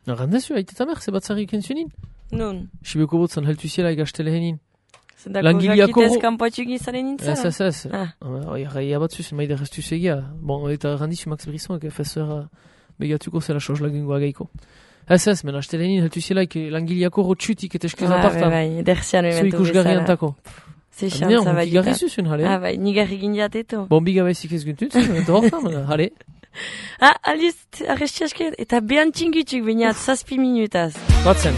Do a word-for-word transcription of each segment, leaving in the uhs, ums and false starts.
Arrandezu, haite eta mer, ze batzarrik entzunin? Nun. Sibeko botzan heltu ziela egastele henin. Zendako jakitez kanpoatxuk izaren nintzen? Ez, ez, ez. Ia batzuz, maider ez duzegia. Bon, eta randizu Max Brisson, que fezera begatuko zela soz lagungoa geiko. Ez, ez, men astele henin heltu ziela langiliako rotxutik eta eskuz apartan. Ah, bai, derzian eventu bezala. Zu ikusgarri antako. Ze xantza bai. Gigarri zuzun, hale? Ah, bai, nigarri gindiateto. Bon, biga baizik ez guntut, eta hortan, hale? Ah, aliz, arrestiaske, eta behan txingutuk bainat, zazpi minutaz. Batzen.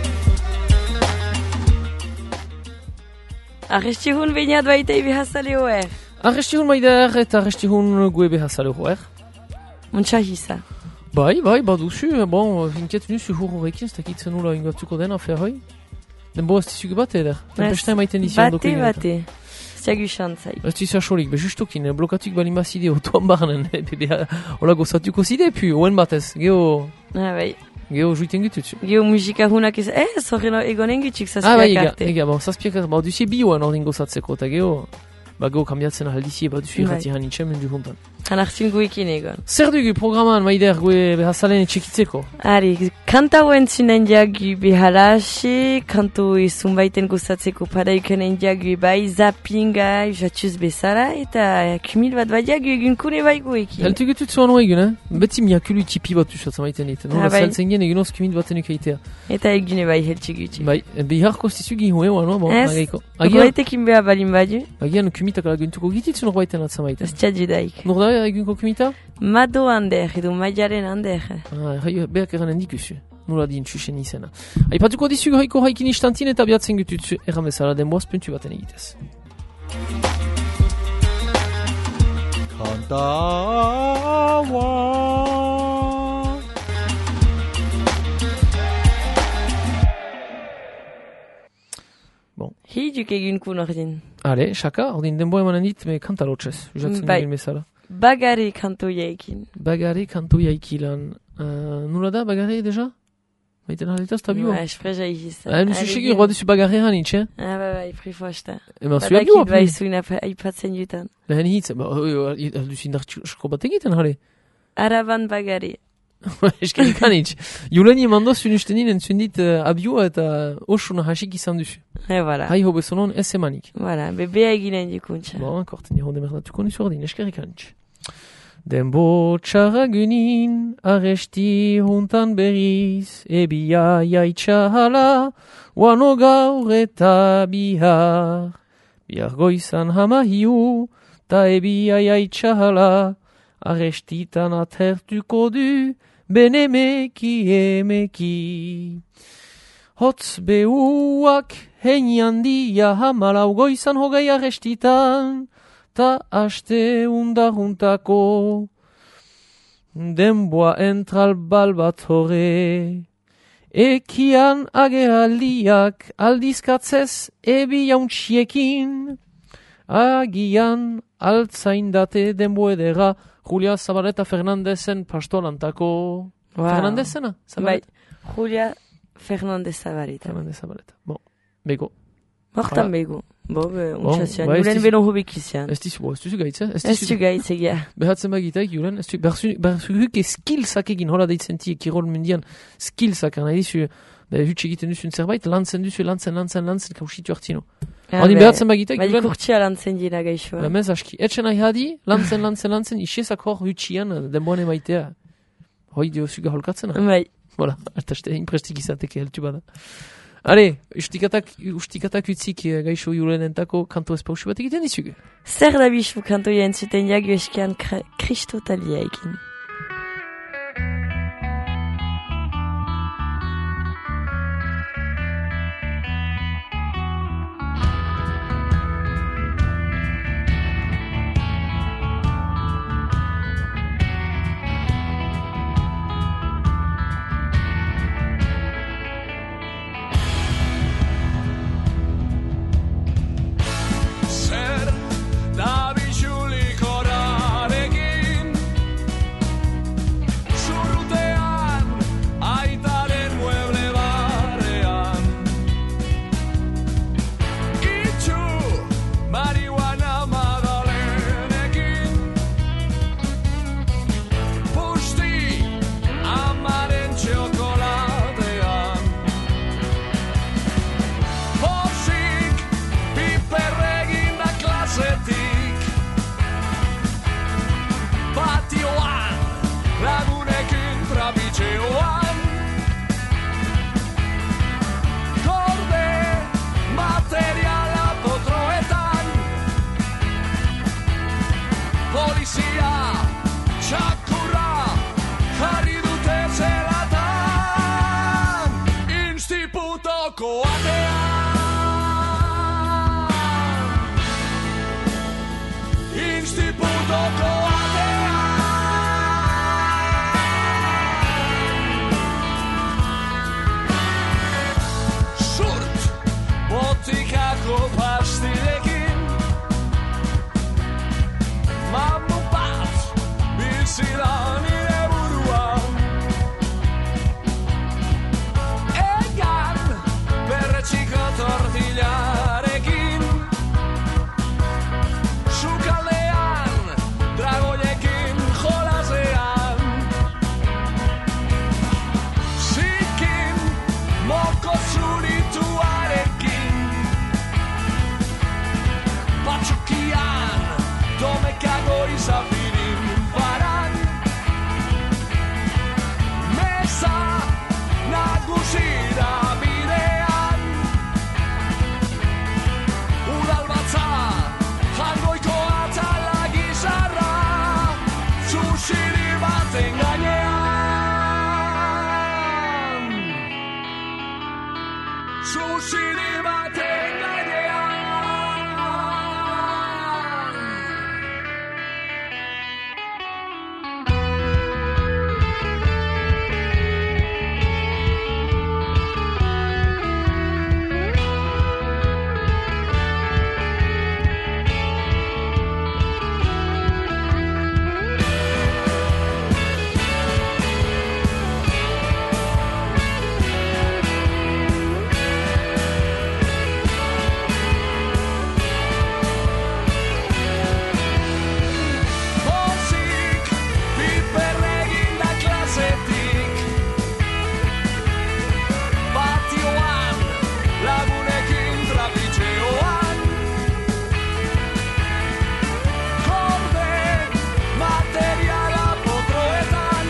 Arrestihun bainat baita ibehazale hoer. Arrestihun maider eta arrestihun gue behazale hoer. Muntxa hisa. Bai, bai, baduzu, bon, inket nuzu hur horrekin, ez dakitzen nula ingatuko den afer hoi. Den bo, ez dizugu bate eder. Tempesta emaiten dizion doko ingatu. Bate, bate. Ziagu xantzai. Ez dizu asorik, be justokin, blokatuk balin bazide, otoan barnen, hola gozatuko zide, pu, oen batez, geho... Ah, bai. Geho juiten gututzu. Geho musika hunak ez, eh, zorren egonen gutuk zazpiak arte. Ah, bai, arte. ega, ega, bon, zazpiak arte, ba, duzie bioan ordin gozatzeko, eta geho, ba, geho kambiatzen ahaldizie, ba, duzie irrati hanitxe mendu juntan. Hanartzun guekin egon. Zer dugu programan, maider, gue behazalen etxekitzeko? Ari, kanta hoen zunen diagu behalaxe, kanto izun baiten gozatzeko padaiken diagu bai, zappinga, jatuz bezala, eta kumil bat bai diagu egun kune bai guekin. Heltu gutut zuan egun, eh? Beti miakulu tipi bat usatza maiten dit. Nola saltzen gen egun oz kumil baten ukeitea. Eta egune bai heltu gutu. Bai, beharko stizu gihu egu, no? Bon, nagaiko. Goetekin beha balin badu. Agian kumitak alaguntuko gititzu nor baiten atza maiten. Ez txadu daik. Nor da egunko kumita? Mado hander, edo maiaren hander. Ah, behak eran handikuzu. Nola din txusen izena. Aipatuko dizu haiko haikin istantin eta biatzen gututzu erramezala denboaz puntu baten egitez. Kantawa Bon. Hiduk egun kun ordin. Ale, xaka, ordin denbo emanen dit, me kanta lotxez. Usatzen egin bezala. Bagari kanto jaikin. Bagari kanto jaikilan. Uh, Nula da, bagari deja? Maiten haletaz, tabioa? Ba, espreza iziz. Ah, nusu segi, roa duzu bagari hanitz, eh? Ah, ba, ba, ifrifoazta. Eman zu abioa, Badakit baizuin aipatzen jutan. Lehen hitz, ba, duzu indartxusko bat egiten, hale? Araban bagari. Eskerik hanitz. Juleni emandoz unustenin entzundit uh, abioa eta osuna hasik izan duzu. E, voilà. Hai hobe sonon ez emanik. Voilà, bebea eginen dikuntza. Bon, korten nire demerdatuko nizu ordin, eskerik hanitz. Denbo txarragunin arresti juntan berriz, ebia jaitxahala, wano gaur eta bihar. Bihar goizan hamahiu, ta ebia jaitxahala, arrestitan atertuko du, benemeki emeki. Hotz behuak heinian dia hamalau goizan hogei arrestitan, ta aste undaruntako, denboa entral balbat hore. Ekian ageraldiak aldizkatzez ebi jauntxiekin, agian altzaindate denbo edera Julia Zabaleta Fernandezen pastolantako. Wow. Fernandezena? Bai, Julia Fernandez Zabaleta. Fernandez Zabaleta. Bon, bego. Hortan bego. Bo, untxazian. Julen beno hobik izan. Ez dizu, ez dizu gaitze? Ez dizu gaitze, ja. Behatzen bagitek, Julen, ez dizu, berzuhuk skillsak egin, hola deitzenti, kirol mundian, skillsak, nahi dizu, hutsi egiten duzun zerbait, lantzen duzu, lantzen, lantzen, lantzen, kausitu hartzino. Hadi behatzen bagitek, Julen? Badi kurtsia lantzen dira gaixoa. Lemez aski, etxen nahi hadi, lantzen, lantzen, lantzen, isiesak hor hutsian, denboan emaitea. Hoi dio zuga holkatzen. Bai. Voilà, eta este imprestik izateke heltu bada. Ale, ustikatak, ustikatak utzik gaixo Julenentako kanto espausu bat egiten dizugu. Zer da bisu kantoia entzuten jagu eskian kristotalia ekin. Institutoko atean, Institutoko atean, Surt botikako pastilekin, mamu bat bizira nire buruan, egan berretxiko tortillarekin, sukaldean dragoiekin jolasean, zikin moko zurituarekin, patxukian domekako izapirin paran, mesa nagusira bidean, udalbatza jangoiko atala gizarra, zuziri baten gainean, zuziri baten gainean. Pozik, piperregin da klasetik, patioan, lagunekin trapitxeoan, korde, materiala potroetan,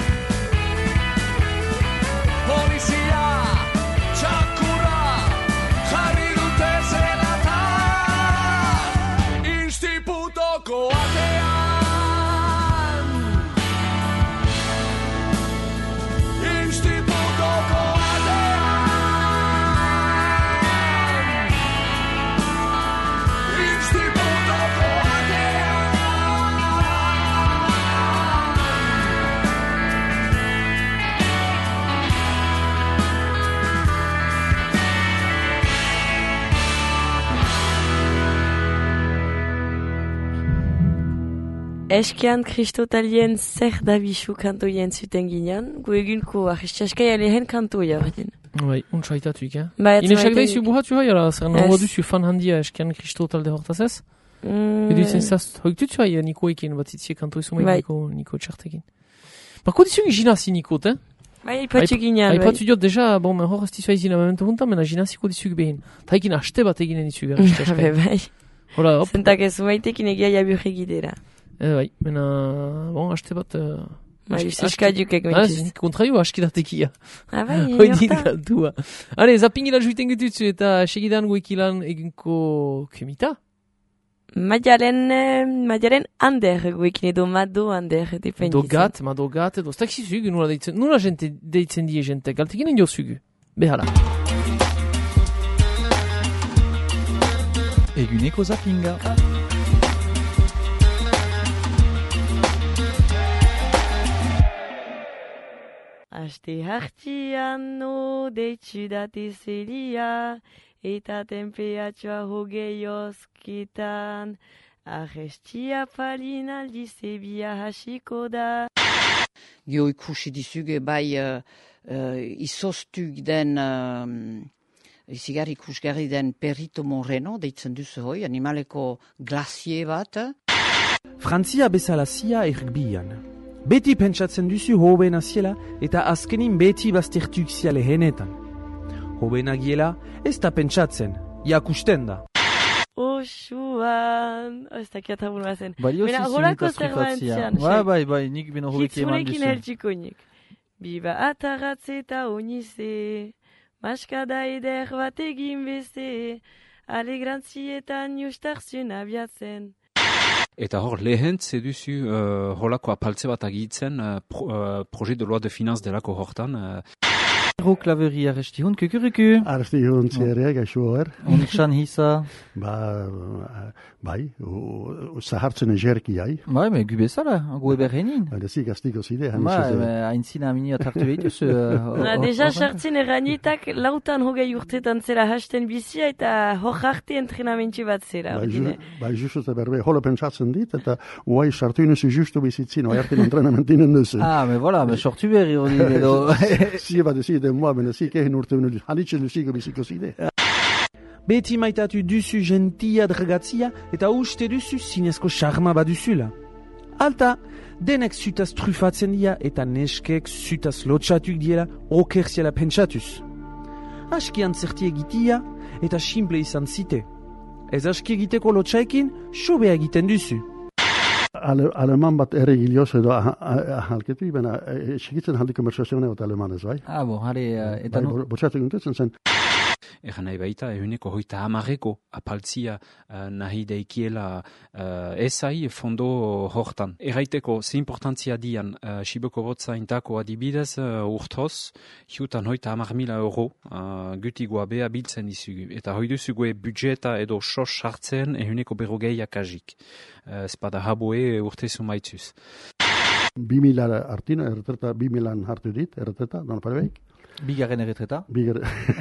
polizia, txakurra, jarri dute zelatan, Institutoko atean, Institutoko atean, Institutoko atean. Eskian kristotalien zer da bisu kantoien zuten ginean, gu egunko arrestiaskai lehen kantoia berdin. Bai, untsaitatuik, eh? Ba, ez Ine maiten sakdaizu nik. buhatu hai, ala, zer Ez. nagoa duzu fan handia eskian kristo talde hortaz ez? Mm, Edu izen zaz, hoiktutzu hai Nikoekin bat itzie kanto izumai Bai. Niko, Niko txartekin. Bako dizu ginazi Nikot, eh? Bai, ipatxu ginean, bai. Aipatu diot deja, bon, men hor estizu haizina momentu juntan, mena ginaziko dizuk behin. Ta ekin aste bat eginen dizuk, Be, arrestiaskai. bai. Hola, hop. Zentak ez maitekin egia jaburri gidera. Eh, bai, mena, bon, aste bat... Uh, Bai, aski- eskadukek Ah, gontziz. zik kontraio askidatekia. Ah, bai, Hoidin horta. kantua. Hale, zapingila juiten gututzu eta segidan guekilan eginko kumita. Maialen, eh, Maialen Ander guekin edo Mado Ander dependitzen. Dogat, ma dogat, edo, stak zizugu, nula deitzen, nula jente deitzen die jente, galtekinen jo zugu. Behala. Eguneko zapinga. Aste hartian no deitsu date zelia, eta temperatua hogei oskitan, arrestia palin aldiz ebia hasiko da. Gio ikusi dizuge bai uh, uh, izoztuk den, uh, izigar ikusgarri den Perito Moreno, deitzen duzu hoi, animaleko glazie bat. Frantzia bezala zia erbian. Beti pentsatzen duzu hobena ziela eta azkenin beti baztertuk zia lehenetan. Hobena giela ez da pentsatzen, jakusten da. Osuan, ez dakiat habun bazen. Bai, Bena, osi horako zinitaz zerbait trukatzia. zian, Bai, sai. bai, bai, nik bino hobeki eman Hitzunekin duzu. hertsikoinik. Biba ataratze eta onize, maskada eder bat egin beste, alegrantzietan justarzun abiatzen. Eta hor, lehen zeduzu uh, holako apaltze bat agitzen uh, pro, uh, projet de loi de finanz delako hortan. Uh, Ruk laveri arresti hund kukuruku. Arsti hon zere, gaixo er. Onitsan hisa. Ba, eh, bai, o- o- zahartzen egerki jai. Bai, me gu bezala, gu eberrenin. Ba, dezik astiko zide. han Bai, izaz, eh, me haintzina aminia tartu behituzu. Na, deja sartzen erranitak lautan hogei urtetan zera hasten bizia eta hor arte entrenamentxu bat zera. Bai, ordine. ju- bai, justu eta berbe, holo pentsatzen dit, eta uai sartu inuzu justu bizitzin, oai arte entrenamentin duzu. Ah, me voilà, me sortu berri hori edo. Zie bat ezi, den moa, bena zik egin urte benu, halitxe luziko biziko zide. Beti maitatu duzu gentia dragatzia eta uste duzu zinezko charma baduzula. Alta, denek zutaz trufatzen dira eta neskek zutaz lotxatuk diela okerziela pentsatuz. Aski antzerti egitia eta simple izan zite. Ez aski egiteko lotxaekin, sobe egiten duzu. Ale, aleman bat ere gilioz edo ah- ah- ahalketu, bena, e, segitzen haldi konversazioa eta alemanez, bai? Ah, bo, hare, eh, eta Bai, no. bo- botxatu gintetzen zen, Egan nahi baita, ehuneko hoita hamareko apaltzia uh, nahi deikiela uh, esai fondo hortan. Erraiteko, ze importantzia dian, uh, Siboko botzaintako adibidez uh, urtoz, hiutan hoita hamar mila euro uh, gutigoa beha biltzen dizugu. Eta hoi duzugue budjeta edo sos sartzen ehuneko berrogeiak agik. Uh, Espada haboe urte sumaitzuz. bi mila artino, erretreta, bi milan hartu dit, erretreta, don parebeik. Bigarren erretreta. Biger...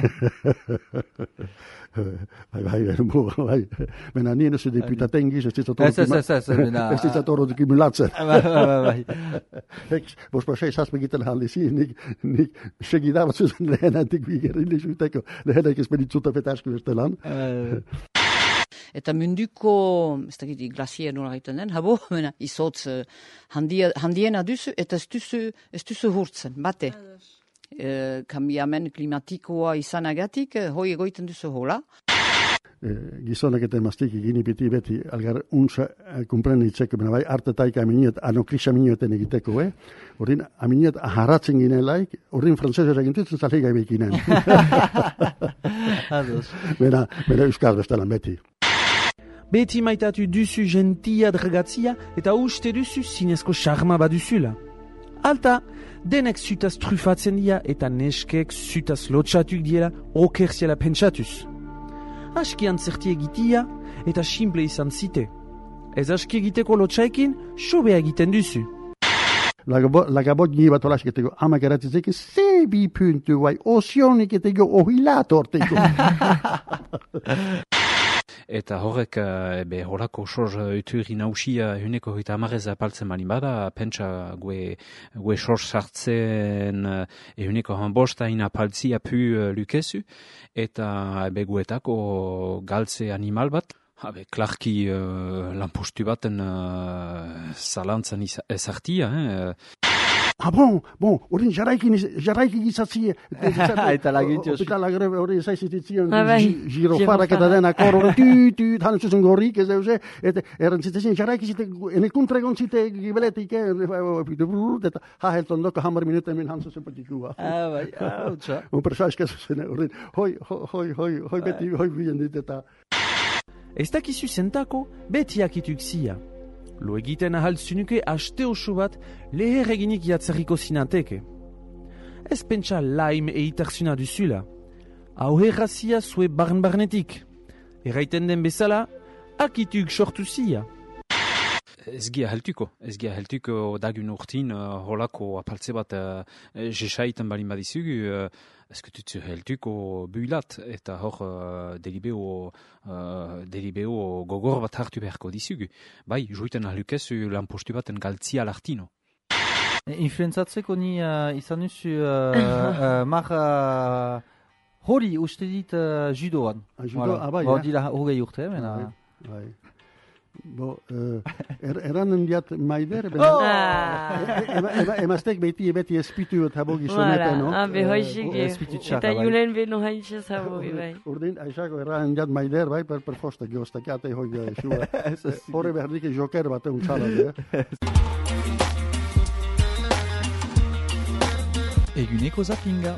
bai, bai, bai, bai. Bena nien ez deputaten giz, ez ditzat Ez, ez, ez, ez, bena- ez ditzat horretik imulatzen. Bai, bai, bai. Eks, bos pa sei zazpe giten haldizi, nik, nik segi da bat zuzen lehenatik biger ilisuteko, lehenak ez benitzuta fetasku bestelan. Eh, Eta munduko, ez dakit, glazier nola egiten den, habo, mena, izotz eh, handia, handiena duzu, eta ez duzu, ez duzu hurtzen, bate. Eh, kambiamen klimatikoa izanagatik, eh, hoi egoiten duzu hola. Eh, gizonak eta emaztik egini beti beti algar unsa eh, kumpren itzeko, bena bai artetaik aminiet, anokris aminioeten egiteko, eh? Ordin, aminiet aharratzen ginelaik, ordin frantzesez egintutzen zalei gai bekinen. ados. bena, bena euskal bestelan beti. Beti maitatu duzu gentia dragatzia eta uste duzu zinezko charma baduzula. Alta, denek zutaz trufatzen dira eta neskek zutaz lotxatuk diela okerziela pentsatuz. Aski antzerti egitia eta simple izan zite. Ez aski egiteko lotxaekin, sobe egiten duzu. Lagabot nire bat olasketeko, amak eratitzeko, ze bi puntu guai, osioniketeko, ohilatorteko. Eta horrek, uh, be, horako sos uh, uturi nausia ehuneko hoita hamarez apaltzen malin bada, pentsa gue, gue sos sartzen uh, ehuneko hanbostain apaltzia pu uh, lukezu, eta be, guetako galtze animal bat, habe, klarki uh, lanpostu baten uh, zalantzan iz- ezartia, eh? Ah, bon, bon, ordin jarraikin, jarraikin izatzie. Eta laguntu oso. Hospital agrebe hori zaizititzion, Ah, bai. girofarak eta Girofara. denak hor, hori tüt, tüt, han zuzen gorrik, ez euze, eta errantzitezien jarraikin zite, enekuntragon zite gibeletik, eta hahelton doko hamar minuten min han zuzen patikua. Ah, bai, ah, utsa. Un persaiska zuzen, ordin, hoi, hoi, hoi, hoi, beti, hoi bilen dit, eta... Ez dakizu zentako, beti akituk zia. Lo egiten ahaltzunuke aste oso bat leher eginik jatzarriko zinateke. Ez pentsa laim eitarzuna duzula. Hau herrazia zue barn-barnetik. Erraiten den bezala, akituk sortu zia. Ez gia heltuko, ez gia heltuko dagun urtin uh, holako apaltze bat uh, jesaiten balin badizugu, uh, ezkututzu heltuko builat, eta hor uh, delibeo, uh, delibeo gogor bat hartu beharko dizugu. Bai, joiten ahlukezu lanpostu baten galtzia lartino. Influenzatzeko ni uh, izan duzu uh, uh, mar uh, hori uste dit uh, judoan. Ah, judo, ah, bai, Ba, eh? dira hogei urte, mena. Bai. Bo, uh, er, eranen diat maider, bena... Ah, Ema, ema, emaztek beti beti espitu eta bogi voilà, soneta, no? ah, behoixik. Eh, espiritu txarra, Eta bai. julen beno haintxe zabogi, bai. Urdin, aixako erran jat maider, bai, per, per fosta giosta, kate hoi da, xua. Horre behar dike joker bat egun txala, eh? Eguneko zappinga.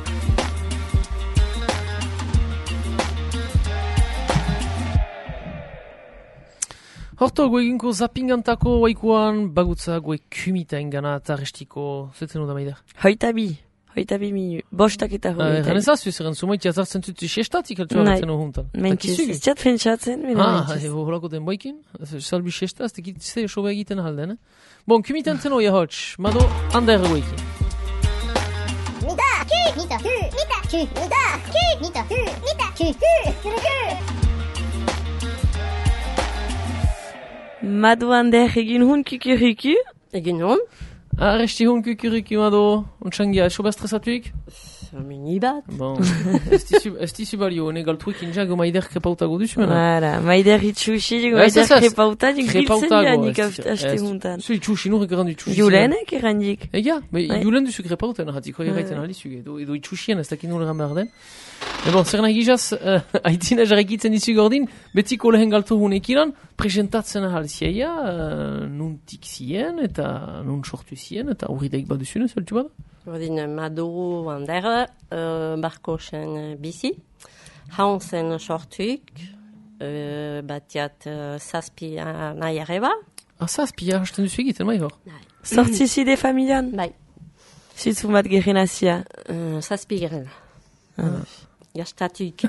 Horto, gue eginko zapingantako waikuan bagutza gue kumita engana eta restiko, zetzen da maider. Hoita bi. hoita bi minu. Bostak eta hoita. Gane zazu, zeren zumaitia zartzen zutu xestatik altxo hartzen ohuntan. Mentxiz, ez txat pentsatzen, bine Ah, mentxiz. holako den boikin, salbi xesta, ez tekit ze sobe egiten halden, eh? Bon, kumiten zen oia hotx, mado ander goikin. Madu ander egin hun kikiriku. Egin hon? Arresti hun kukuriki mado, untxangia, sobe stresatuik? Mini bat. Bon, ez dizu balio, ne galtruik injago maider krepautago duzu, mena? Voilà, maider itxusi, Ez, maider ez, ez. krepauta, dik biltzen Krepautago, janik ez- aste ez- juntan. Zu itxusi nurek errandu itxusi. Julenek errandik. Ega, be, Bai. julen duzu krepauten ahatiko erraiten Bai. alizu, edo, edo itxusien ez dakin nure behar den. E bon, zer nahi gizaz, uh, aitzina jarrakitzen dizu gordin, betiko lehen galtu hunekilan, presentatzen ahalzieia, uh, nuntik zien, eta nun sortu zien, eta hurri daik baduzune, zeltu bada? Ordin Madu ander, uh, barko zen uh, bizi. Haun zen sortuik, uh, batiat uh, zazpi uh, nahi arreba. Ah, zazpia hasten duzu egiten, mai hor? Sortzi zide familian? Bai, Zitzun bat gerenazia. uh, zazpi geren. Ah. Gastatuik.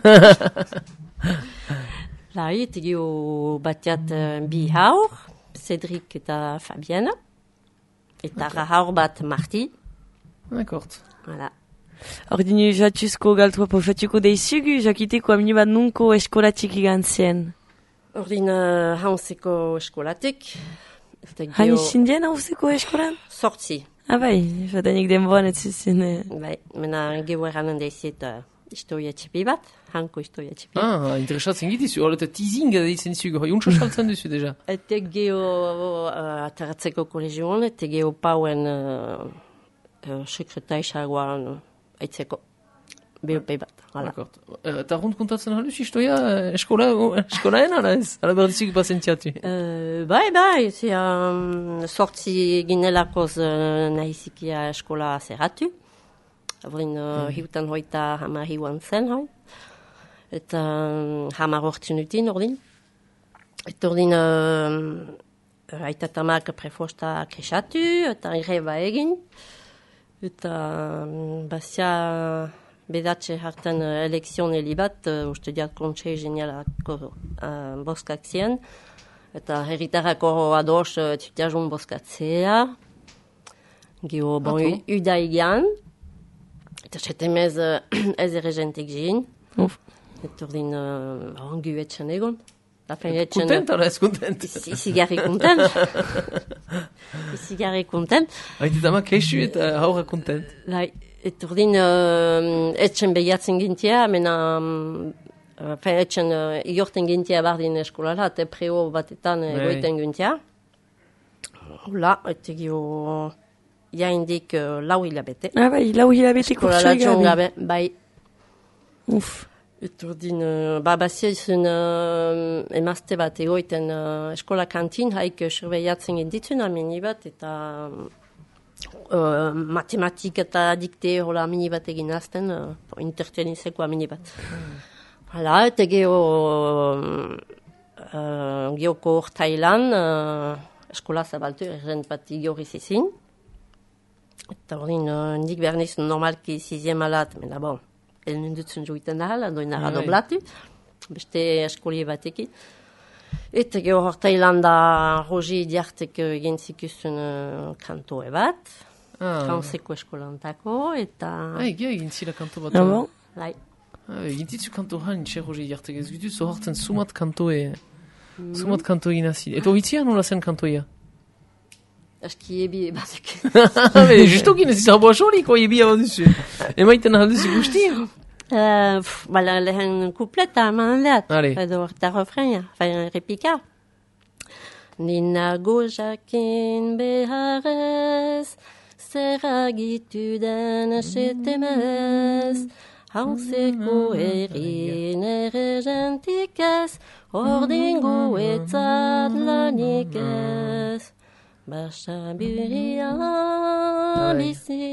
Lai, tegio batiat uh, bi haur, Cedric eta Fabiana. Eta haur bat Marti. D'accord. Voilà. Ordinu jatuzko galtua pofatuko deizugu, jakiteko amini bat nunko eskolatik igantzien. Ordin uh, haunzeko eskolatik. Eta Hani gero zindien hauzeko eskolan? sortzi. Ah bai, jadanik denboan ez zuzien. eh. Bai, mena gero eranen deizet uh, historia txipi bat, hanko historia txipi. Ah, interesatzen gitizu, hor eta teasinga deitzen dizu, hoi untsa saltzen duzu deja. Eta gero uh, ataratzeko kolegioan, eta gero pauen uh, uh, sekretaisagoan uh, aitzeko. B O P bat, hala. D'accord. Eh, Eta rund kontatzen haluz istoia eh, eskola, eskolaen ala ez? Ala behar dizugu pasentziatu. Uh, bai, bai, ze um, sortzi ginelakoz uh, nahizikia eskola zerratu. Abrin uh, mm. hiutan hoita hamar hiuan zen, hoi. Eta um, hamar hortzen utin, ordin. Eta ordin, uh, aita tamak prefosta kresatu, eta irreba egin. Eta um, bazia bedatxe hartan uh, elekzion heli bat, uh, uste diat kontsei genialako uh, boskak zien. Eta herritarako ados uh, txutiazun boskatzea. Gio, bon, Ah, u- uda egian. Eta setemez uh, ez erregentek gin. Uf. Eta ordin, uh, ongu etxan egon. Da fin etxan... Kontent ala ez kontent? Izi garri kontent. Izi garri kontent. Haite dama keisu eta haura kontent. Lai, et ordin, uh, etxen behiatzen gintia, mena, um, uh, fin etxen uh, igorten gintia bardin eskolala, eta preo batetan Bai. egoiten gintia. Hula, eta gio, jaindik uh, lau hilabete. Ah bai, lau hilabeteko Eskolala txai gabe. gabe, bai. Uf. Et ordin, uh, ba, bazia izun uh, emazte bat egoiten uh, eskola kantin, haik uh, surbeiatzen ginditzen amini bat, eta uh, matematik eta dikte hola amini bat egin azten, uh, intertenizeko amini bat. Hala, eta geho, uh, geoko urtailan, uh, eskola zabaltu, erren bat igorri zizin. Eta ordin, uh, nik behar niz normalki zizien malat, mena bon. El nindutzen joiten da hala, doin narra Bai. doblatu, beste eskolie batekin. Eta gero hortailan da Rogi diartek egin zikuzun uh, kantoe bat, Ah, franseko eskolantako, eta... ah egia egin zila kanto bat. Ah bon? Lai, Ah, egin ditzu kanto hain, txe roge jartek ez gitu, zo hartzen sumat kantoe. Sumat kanto egin hazi. Eta hoitzia nola zen kantoia? aski ebi batuk. Be, justokin ez izan boa soliko ebia baduzu. Emaiten alduzu guzti. Uh, pff, bala lehen kupleta eman lehat, Allez. edo eta refrenia, fain repika. Ninago jakin beharrez, zer agitu den setemez, hauzeko erin erregentik ez, ordingo etzat lanik ez. Basaburia bizi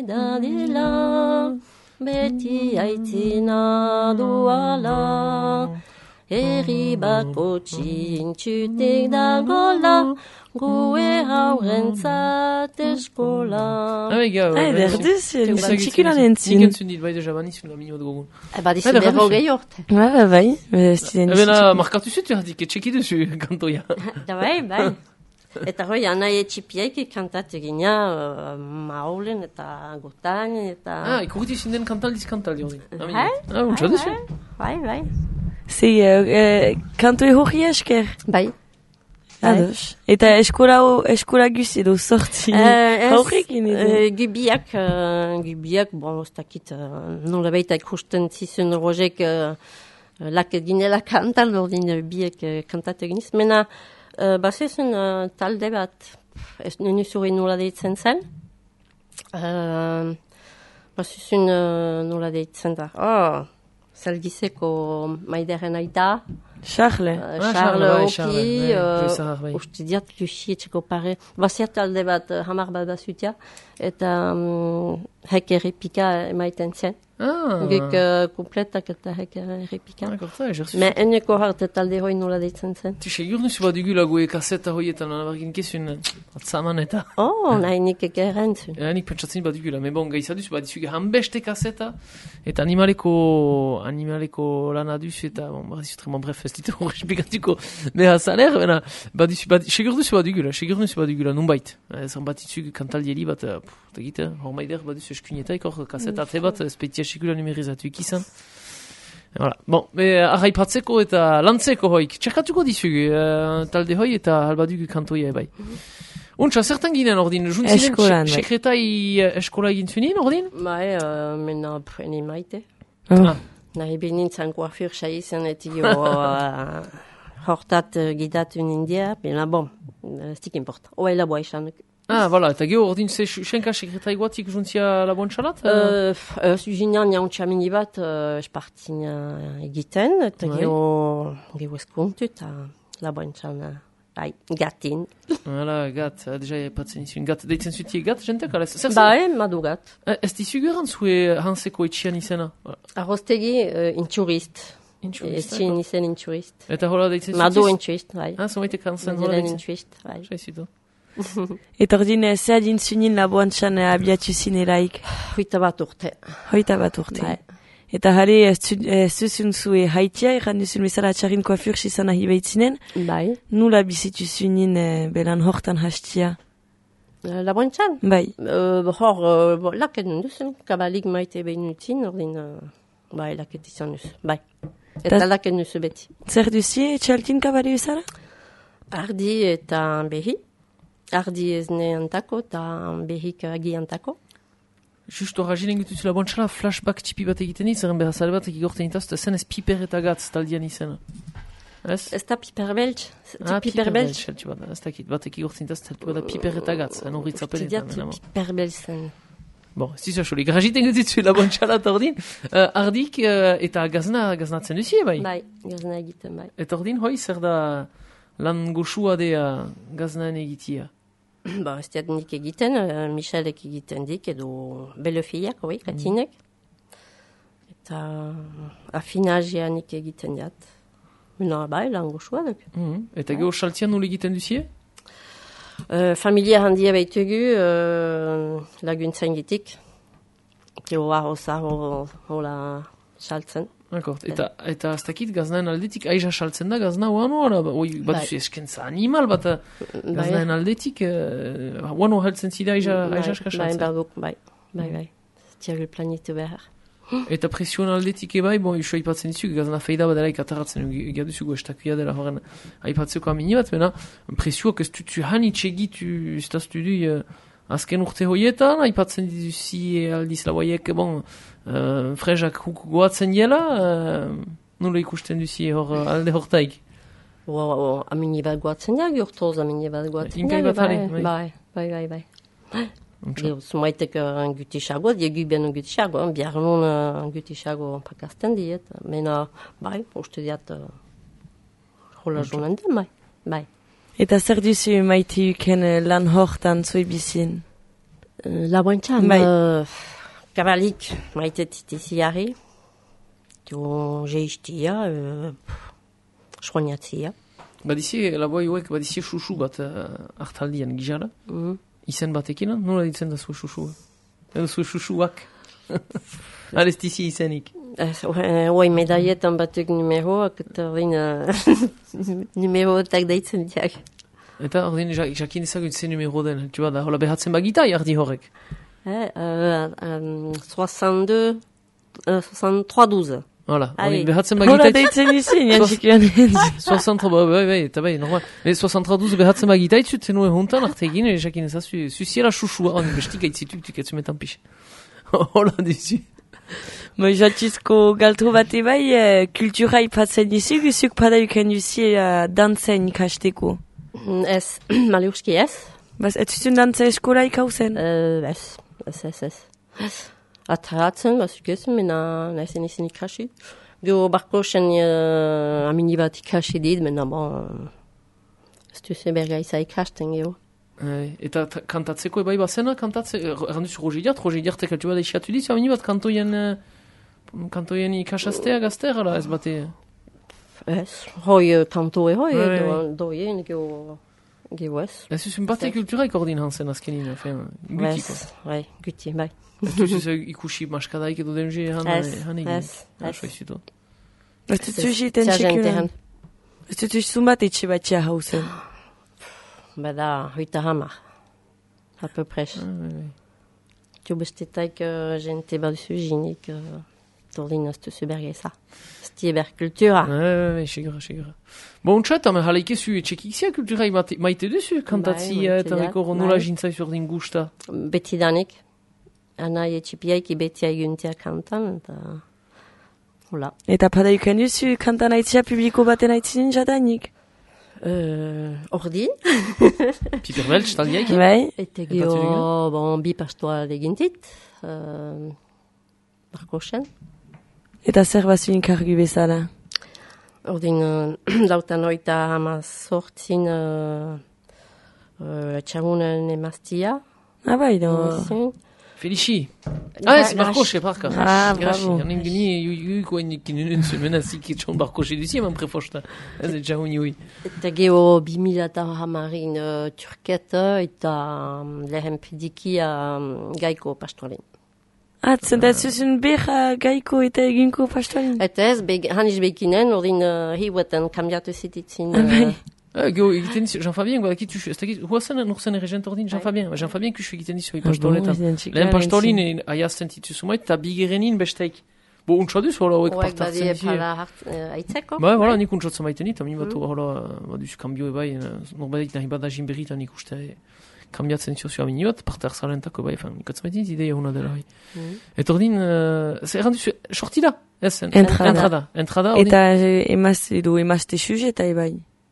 dadila, beti aitzina duala, herri bako txintxutek dagola, goe haurentzat eskola. Ah, ega, Ah, eder duzu, nisan txikulan entzun. Nik entzun dit, bai deja banizun la minio dugun. Eba dizu Eder berro duzu. gehi orte. Ba, ba, bai. Ba, student Ebena, markatu zut, jadik, etxeki duzu, kantoia. Da bai, bai. Eta hoi, anai etxipiaik kantatu gina, uh, maulen eta gotan, eta... Ah, ikurriti zinden kantaldiz kantaldi hori. Bai, Ah, untsa duzu. bai, bai. Zi, uh, kantoi hori esker. Bai. Ados. Eta eskola, eskola guzi edo sorti. Eh, ez, Horrekin edo. eh, gubiak, uh, gubiak, bon, ez dakit, uh, nola baita ikusten zizun rojek uh, laket ginela kantal, ordin uh, biek uh, kantatu giniz. Mena, uh, bazizun uh, talde bat, ez nuzuri nola deitzen zen. Uh, bazizun uh, nola deitzen da. Oh, Zalgizeko maideren aita. Charle. Uh, Ah, Charles Charles, bai, Oki, Charles, bai, uh, Joizahar, bai. uste diat Lucy etxeko pare. Baziat talde bat uh, hamar bat bazutia, eta um, hek errepika emaiten zen. Ah, Gek uh, kompletak eta hek errepika. d'accord, ça, j'ai reçu. Me eneko harte talde hoi nola deitzen zen. Tu segur nuzu badugula goe kaseta hoietan anabargin kezun atzaman eta. Oh, nahi nik egerentzun. Ja, nik pentsatzen badugula, me bon, gaiza duzu, badizuge hanbeste kaseta, eta animaleko, animaleko lana duzu, eta, bon, badizu treman bref, ez ditu hori esplikatuko, meha zaler, bena, badizu, badizu, segur duzu badugula, segur duzu badugula, nunbait. Ezan batizuge kantaldieli bat, eta gite, hor maider badizu eskuinetaik, hor kaseta ate bat, espeitia sekula numerizatu ikizan. Voilà. Bon, me arraipatzeko eta lantzeko hoik, txerkatuko dizugu, uh, talde hoi eta albadugu kantoia bai. Untsa, zertan ginen ordin? Juntzinen, Eskolan, bai. sekretai uh, eskola egin zunin ordin? Bai, uh, mena preni maite. Oh. Ah. Nahi benintzen coiffur xaizen eti uh, hortat uh, gidatu nindia, bena bon, ez dik import. Oaila boa isanuk. Ah, voilà, eta geho ordin ze senka sekretai guatik juntzia labon txalat? Uh, uh, Zuzinean jauntxa mini bat uh, espartin uh, egiten, eta Bai. geho, geho eskontu, eta laboentzan, uh, bai, gatin. Hala, gat, uh, deja patzen izun, gat, deitzen zutie gat, jentek, ala, zer zer? Bai, madu gat. Eh, Ez dizugu erantzue hanseko etxian izena? Voilà. Arrostegi uh, intxurist. Intxurist, Etxien d'accord. izen intxurist. Eta hola deitzen zutiz? Madu intxurist, bai. Ah, zomaitek hansen hola Madelen deitzen. intxurist, bai. Saizitu. Eta ordin, zer adin zunin laboantxan abiatu zineraik. Huita bat urte. Hoita bat urte. Bai. Eta jare, ez duzun zue haitia, erran duzun bezala txarrin koafur sizan ahi behitzinen. Bai. Nula bizitu zunin eh, belan hortan hastia. Uh, Laboentzan? Bai. Uh, hor, uh, laket nunduzen, kabalik maite behin utzin, ordin, uh, bai, laket izan duz, bai. Eta Ta- laket nuzu beti. Zer duzie txaltin kabari bezala? Ardi eta behi. Ardi ez ne antako eta behik agi antako. Justo raginen gutu zula bontxala flashback tipi bat egiten dit, zerren behar bat egigorten itaz, eta zen ez piper eta gatz taldian izena. Ez? Ez da piper beltz? Ah, piper beltz? eltsi bat, ez dakit, bat egigorten itaz, taltu bat piper eta gatz, en horri zapelen. Ustidiat piper beltz zen. Bon, ez dizu asolik, ragiten gutu zula bontxala eta ordin, uh, ardik uh, eta gazna, gaznatzen duzie, bai? Bai, gazna egiten, bai. Eta ordin, hoi, zer da lan goxua dea gaznaen egitia. Ba, ez diat nik egiten, uh, Michelek egiten dik, edo belefiak, hoi, katinek. Eta afinazia nik egiten diat. Mena, bai, lan goxua duk. Mm. Eta geho saltian nule egiten duzie? Uh, familia handia baitugu, uh, laguntzain ditik. Gero arroza, ho- hola, saltzen. D'accord. Eta, eta ez dakit gaznaen aldetik aiza saltzen da gazna uano, ara, oi, bat Bai. duzu eskentza animal bat uh, gaznaen aldetik, uh, uano heltzen zida aiza, aiza eska Bai, saltzen. berduk, bai, bai, bai. Tiago planitu behar. Eta presioan aldetik ebai, bon, iso aipatzen dizu, gazna feida bat delaik ataratzen, gaduzugu estakuia dela horren aipatzeko amini bat, bena, presioak ez dutu hanitz egitu, ez daztu du, uh, azken urte hoietan, aipatzen dizuzi aldiz lauaiek, bon, uh, frezak huk goatzen diela, uh, nola ikusten duzi hor uh, alde hortaik. O, o, amini bat guatzen jak, urtoz amini bat guatzen Inkai jak, bat bai, hari, bai. bai, bai, bai, bai. Untsa. Gero, zumaitek uh, gutisago, diegu ben gutisago, hein, bihar non uh, gutisago pakazten diet, mena, bai, uste diat, uh, hola jonan den, bai, bai. Eta zer duzu maite uken eh, lan hortan zoi bizin? Uh, Laboentzan, Bai. uh, kabalik maite titiziari, jo jeistia, uh, soignatzia. Badizie, laboi hauek, badizie xuxu bat uh, hartaldian gizara. Mm. Izen batekin, nola ditzen da zuen xuxua? Edo zuen xuxuak? Arestizi izenik. Hoi, medailletan batuk numeroak, eta horrein numeroetak daitzen diak. Eta ordin, jakin ezagut zen numero den, tu bada, hola behatzen bagitai ardi horrek. Eh, euh, euh, soixante-deux, euh, soixante-trois douze. Hola, Allez. ordin behatzen Hola bagitai... deitzen izin, jantxikuan. soixante-trois, bai, bai, eta bai, normal. Me soixante-trois douze behatzen bagitai zut zenuen hontan arte egin, e, jakin ezazu, zuziela xuxua, on bestik aitzituk, tuketzumetan pixe. Hola dizu. Moi, jantxizko galtro bate bai, eh, kultura ipatzen dizu, guzuk padauken duzi uh, dantzen ikasteko. Ez, maliurski ez. Baz, ez zuzun dantza eskola ikauzen? Uh, ez, ez, ez, ez. Ez. Ataratzen, bazuk ez, mena nahizen izin ikasi. Gero barkosen uh, amini bat ikasi dit, mena bon, ez duzu bergaiza ikasten gero. Eh, eta ta- kantatzeko ebai bazena, kantatze, erranduzu Roger Diart, Roger Diartek atu bada isiatu dizu, amini bat kantoien, eh, kantoien ikasastea gazter, ala ez bate... Ez, hoi uh, kanto e hoi, Bai, do, bai. doien, gero, gero ez. Ez zuzun bate kulturaik ordin hanzen azkenin, enfin, gutiko. Ez, bai, guti, bai. Ez duzu ikusi maskadaik edo denje han, Ez, han egin. ez, Ah, ez. soizuto. Ez dut zuziten txekunan. Ez dut zuzun bat etxe batxea hauzen. Bada, huita hamar. A peu près. Ah, bai, bai. Tu bestetaik uh, gente baduzu jinik, uh, tordin ez duzu bergaiza. Ez die berkultura. Bai, bai, bai, segura, segura. Bon, txat, ama jalaikezu etxekikzia kulturai mate- maite duzu, kantatzi Bai, eta maite rekor da, nola bai. jintzaizu ordin gusta. Betidanik. Anai etxipiaiki beti eguntia kantan, eta... Hola. Eta padauken duzu kantan aitzia publiko baten aitzinen jadanik. Uh, ordin. Piper Welch, taldiaik. Bai? Eta Epatu gero, bon, bi pastoa egintit. Uh, Barkosen. Eta zer bazuen kargu bezala. Ordin, uh, lautan oita hama sortzin uh, uh, txamunen emaztia. Ah bai, do. Emazien. Felixi. Ah, ez, Garasi. Barkoxe, parka. Ah, Garasi. bravo. Janen gini, juiko ekin semena zikitxon Barkoxe duzi, eman prefosta. Ez et jaun jui. Eta gero bi mila eta hamarin uh, turket eta um, lehen pediki um, gaiko pastorin. Ah, zenta ez zuzun beha gaiko eta eginko pastorin. Eta ez, be, haniz bekinen, ordin uh, hiuetan kambiatu zititzin. Ah, bai. Uh, Ah, gero, egiten dizu, Jean-Fabien, badakit, tu, ez dakit, huazen nurzen erregent ordin, Jean-Fabien, Jean-Fabien kusu egiten dizu, pastoretan. Lehen pastolin aiazten tituzu mait, eta bigerenin besteik. Bo, untsa duz, hola, hoek Hoek partartzen badie dizu. pala hart, uh, aitzeko. Ba, voilà, nik untsatzen maiten dit, amin batu, hola, baduz, kambio ebai, norbadik nahi bada jinberritan nik uste, kambiatzen dizu amini bat, parte arzalentako bai, fan, ikatzen maiten dit, ideia hona dela, bai. Eta ordin, zer erran duzu, sorti da? Ez, Entrada. entrada, entrada, ordin. Eta eh, emaz, edo emazte sujeta ebai.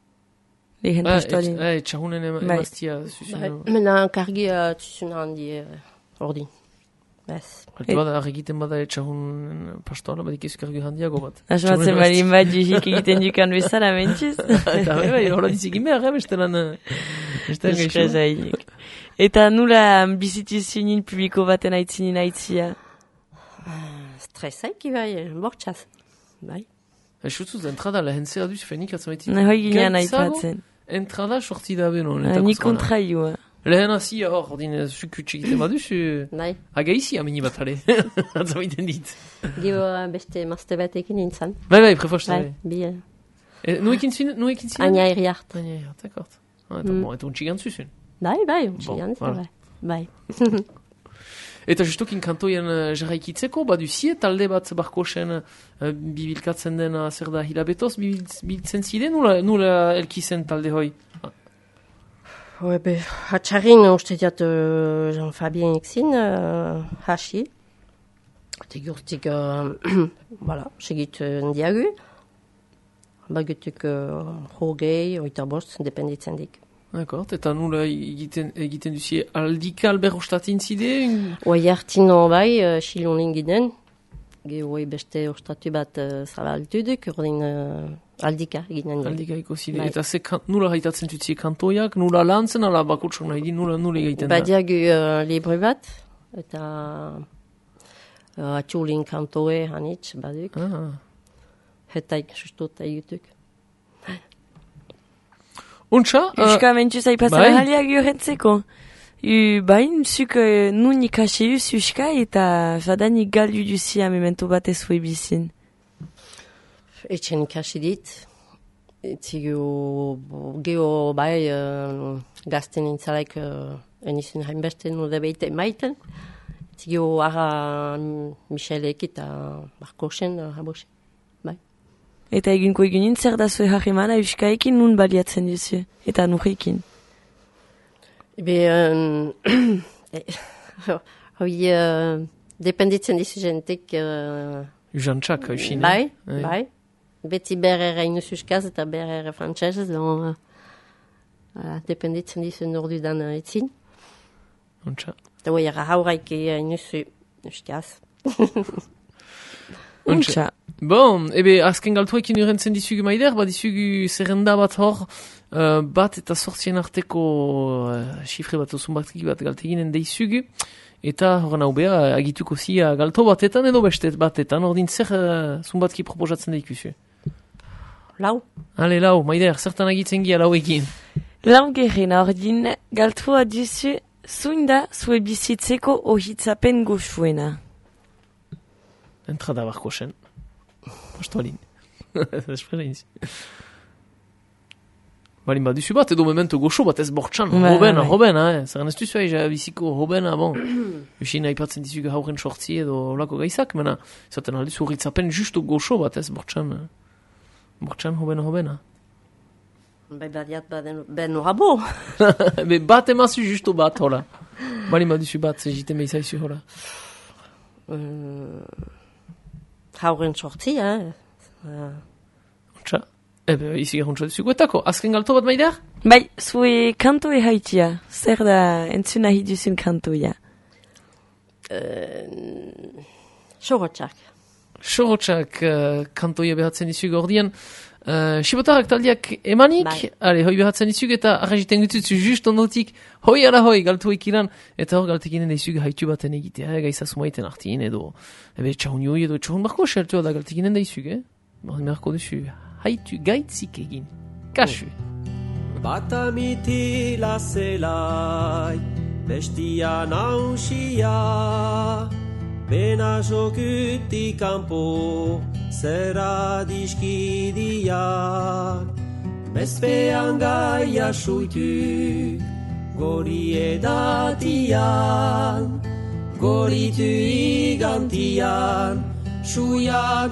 Lehen Ah, pastorin. et- eh, txahunen ema- Bai. emaztia, zuzun. Bai, mena kargi uh, txuzun handi uh, ordin. Ez. Halti bada, argiten bada etxahun pastola, badik ez kargu handiago bat. Asmatzen Txahunen balin bat jihik egiten dukan bezala mentxiz. Eta bai, bai, hola dizikin behar, eh, bestelan, eh, bestelan gaixo. Eskrezainik. Eta nula bizitizinin publiko baten aitzinin aitzia. Stresaiki bai, bortxaz. Bai. Esutuz, entrada, lehen zera duz, fenik atzamaitik. Nahoi ginean Gaitzago, aipatzen. Entrada sorti da beno. Ah, Ni kontraioa. Lehen hasi, hor, ordin, zuk utxegiten baduzu, Bai. agaizi amini bat, ale. Atzamaiten dit. Gero uh, beste mazte batekin nintzen. Bai, bai, prefosta, Bai, bai. bi. uh, Eh, Nuekin zinen, nuekin zinen? Aina iriart. Aina, ja, d'accord. Ah, eta, Mm. bon, eta untxigan zuzun. Bai, bai, Bon, untxigan, voilà. bai. Bai. Eta justokin kantoien uh, jarraikitzeko, baduzie, talde bat barkosen uh, bibilkatzen dena zer da hilabetoz, bibil- biltzen ziren, nula, nula elkizen talde hoi? Hoi, be, hatxarrin uste diat uh, Jean-Fabien ekzin, uh, hasi. Eta gurtik, uh, voilà, segit uh, ndiagu. Bagutuk uh, hogei, oita bost, dependitzen dik. D'accord, eta nula egiten, egiten duzie aldika alberrostatin zide? Hoi hartino bai, uh, xilonin ginen. Gero hoi beste ostatu bat uh, zabaltuduk, ordin uh, aldika ginen. Aldika iko zide. Bai. Eta ze kan, nula haitatzen dutzie kantoiak, nula lantzen, ala bakotxok nahi di, nula, nula egiten da. Badiagu uh, libre bat, eta uh, atxulin kantoe hanitz baduk. Ah, Hetaik sustu eta jutuk. Untxa, uh, Euska mentxuz aipatzen bai. ahaliak jorrentzeko. U, bain, zuk uh, nun ikasi uz Euska eta jadanik galdu duzia memento batez hue bizin. Etxen ikasi dit. Etzio, geho, bai, uh, gazten intzalaik uh, enizun hainbeste nude beite maiten. Etzio, ara Michelek eta Markosen, uh, habosen. Bai. Eta eginko egunin zer da zue harremana Euskaekin nun baliatzen duzu. Eta nurekin. Ebe, um, hoi, uh, dependitzen dizu jentek... Uh, Jantxak, hausine. bai, Bai. bai. Beti berre inus euskaz eta berre frantsesez, don uh, uh, dependitzen dizu nordu dan uh, etzin. Untxa. Eta hoi, ara hauraik inus euskaz. Untxa. Bon, ebe, azken galtuekin urentzen dizugu maider, bat dizugu zerrenda bat hor, uh, bat eta sortzien arteko uh, xifre bat ozun bat bat galteginen deizugu, eta horren hau beha, agituko zia galto batetan edo beste batetan, ordin zer uh, zunbatki proposatzen daikuzu. Lau? Ale, lau, maider, zertan agitzen gia lauekin. Lau gerren ordin galtua duzu zuinda zue bizitzeko ohitzapen goxuena. Entrada barko zen. Pasto alin. Espera inzi. Balin bat duzu bat, edo memento goxo bat ez bortxan. Bai, Hobena, bai. hobena, eh. Zerren ez duzu aiza biziko hobena, bon. Eusin aipatzen dizugu hauren sortzi edo olako gaizak, mena, zaten aldizu horritzapen justu goxo bat ez bortxan. eh. Bortxan hobena, hobena. Bai, badiat baden, ben rabo. Be bat emazu justu bat, hola. Balin bat duzu bat, jiten behizaizu, hola. Uh, hauren sortzi, eh? Uh, Untxa. Ebe, izi garuntza duzu guetako. Azken galto bat maider? Bai, zue kanto ehaitia. Zer da entzun ahi duzun kantoia. uh, Sorotxak. Sorotxak uh, kantoia behatzen dizugu ordian. Uh, Sibotarrak taldiak emanik, Bai. ale, hoi behatzen dizugu eta arreziten gututzu just ondotik, hoi ala hoi galtu ikilan, eta hor galtekinen dizugu haitu baten egitea, eh, gaiza sumaiten artien edo, ebe txahun joi edo txahun barko xertua da galtekinen dizugu, eh? Bardin beharko duzu, haitu gaitzik egin. Kasu. Bata mitila zelai, bestia nausia, bena jokutik kanpo, zera diskidia. Bezpean gaia suitu, gori edatian, goritu igantian, suia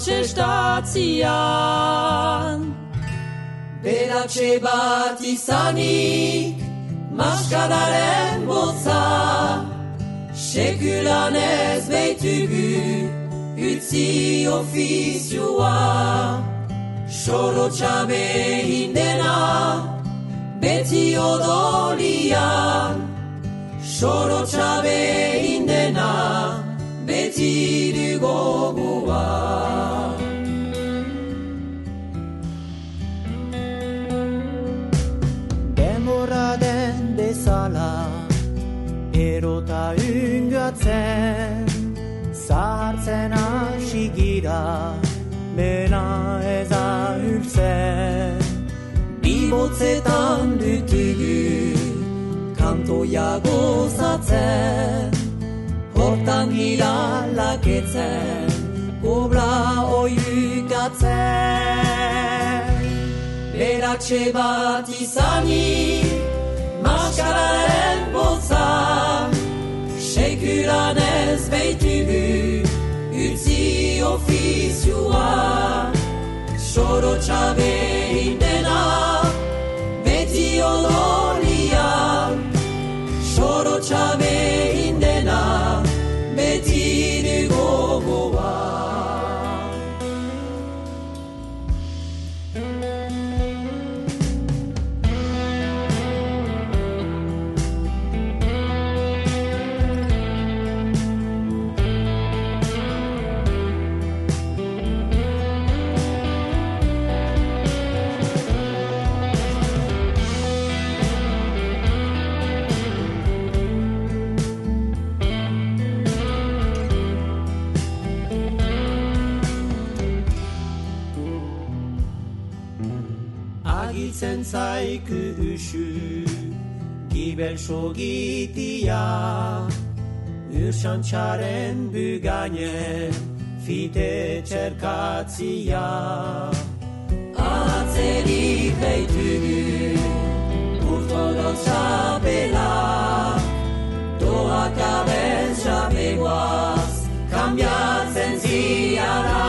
txestatzian. Beratxe bat izanik, maskararen botza, sekulan ez beitugu, utzi ofizioa. Sorotxabe hindena, beti odolian. Sorotxabe hindena, beti dugogoa. Denbora den bezala, erota ungatzen, zartzen asigira, bena ez ahultzen. Bibotzetan dutugu, kantoia gozatzen, hortan gira laketzen, obla oiukatzen. Beratxe bat izanik, maskararen botza, sekulan ez beitugu, utzi ofizioa. Sorotxabe hindena, beti odolian. Sorotxabe hindena, beti dugogoa. Argitzen zaiku usu Gibel sogitia Ursantxaren bugainen Fite txerkatzia Atzerik beitugu Urtodotza bela Doak abez jabegoaz Kambiatzen ziara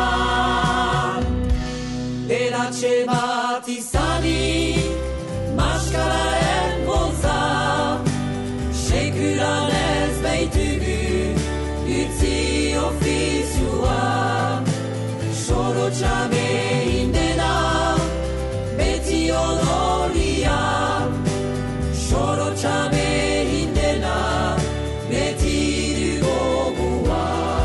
Beratxe bat izanik Maskararen goza Sekuran ez beitugu Utzi ofizua Soro txabe indena Beti odoria Soro txabe indena Beti dugogua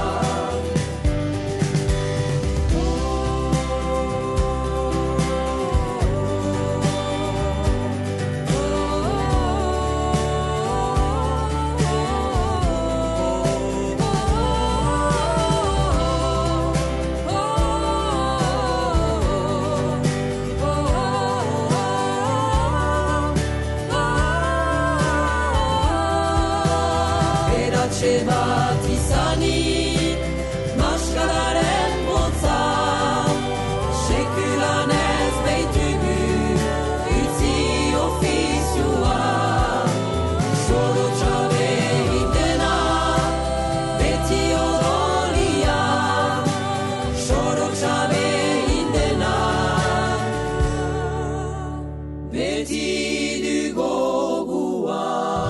Beratxe bat izanik Maskararen botza Sekulan ez beitugu Utzi ofizioa Soro txabe indena Beti odoria Soro txabe indena Beti dugogua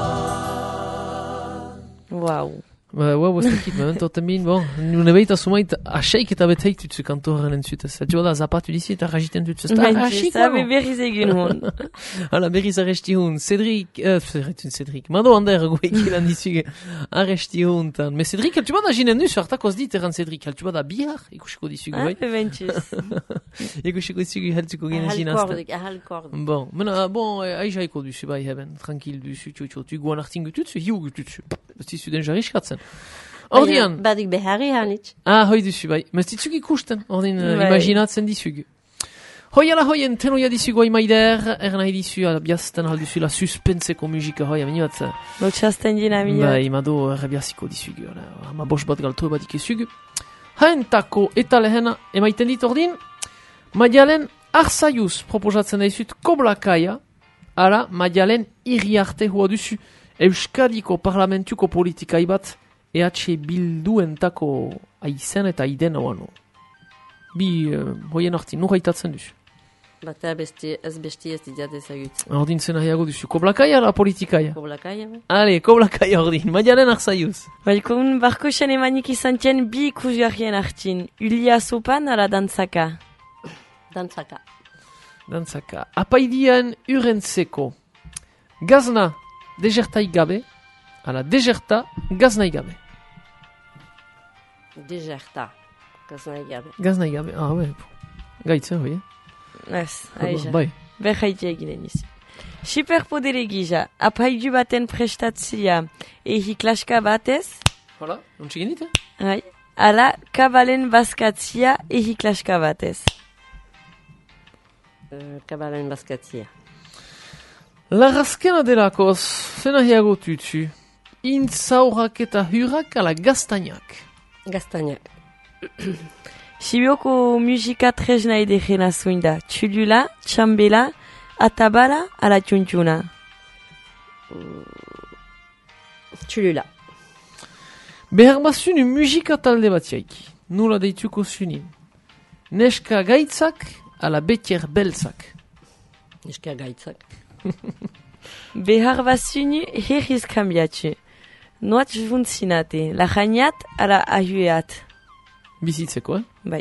Wow. Ba, wow, ez dakit, momentu temin, bon, nune behita sumait, aseik eta beteit dutzu kantorren entzutez. Atxo da, zapatu dizi eta rajiten dutzu. Mentxe, zabe berriz egin hon. Hala, berriz arresti hun. Cedric, euh, Cedric, Cedric, Mado Ander, goek ilan dizuge, arresti hun tan. Me Cedric, altu bada jinen nusu, hartakoz dit eran Cedric, altu bada bihar, ikusiko dizuge, bai? Ah, mentxez. Ikusiko dizuge, heltuko ginen Ahal jinazta. kordik, ahal kordik. Bon, mena, bon, aizaiko duzu, bai, heben, tranquil duzu, txo, txo, tu guan hartin gututzu, hiu gututzu. Bestizu den jarriskatzen. Ordian. Badik beharri hanitz. Ah, hoi duzu, bai. Mestitzuk ikusten, ordin uh, Bai. imaginatzen dizug. Hoi ala hoien, tenoia dizugu aimaider, er nahi dizu, abiazten alduzu la suspenseko musika, hoi, ameni bat. Lotxazten dina minot. Bai, mado, errabiaziko dizugu, ama bos bat galto badik ezugu. Haentako eta lehena, emaiten dit ordin, Maialen arzaiuz proposatzen daizut koblakaia, ara Maialen irriarte hua duzu, Euskadiko parlamentuko politikai bat, E H Bilduentako aizen eta aiden hauano. Bi, uh, hoien arti, nur haitatzen duzu. Bata besti, ez besti ez diat ezagutzen. Ordin zena hiago duzu. Koblakaia ala politikaia? Koblakaia, bai? Ale, koblakaia ordin. Maialen arzaiuz. Baikon, barkosen emanik izan txen bi ikusgarrien hartin. Ulia sopan ala dantzaka? Dantzaka. Dantzaka. Apaidian urentzeko. Gazna, desertaik gabe. Ala, deserta, gaznaik gabe. Deserta. Gaznai gabe. Gaznaik gabe. Ah, ouais. Gaitzen, hoi, eh? Ez, aiza. Bai. Berraitea eginen izu. Superpodere gisa, apaidu baten prestatzia ehi klaska batez, Hala, ontsi genit, eh? hai, ala kabalen bazkatzia ehi klaska batez. Uh, kabalen bazkatzia. Larrazkena delakoz, zena hiago tutsu. Intzaurak eta hurak ala gaztainak. Gaztainak. Sibioko musika tresna edegena zuinda, txulula, txambela, atabala, ala txuntxuna. Txulula. Behar bazunu musika talde bat jaiki. Nula deituko zunin. Neska gaitzak ala betier beltzak. Neska gaitzak. Behar bazunu herriz kambiatxe. Noat juntzinate, lajainat ala ahueat. Bizitzeko, eh? Bai.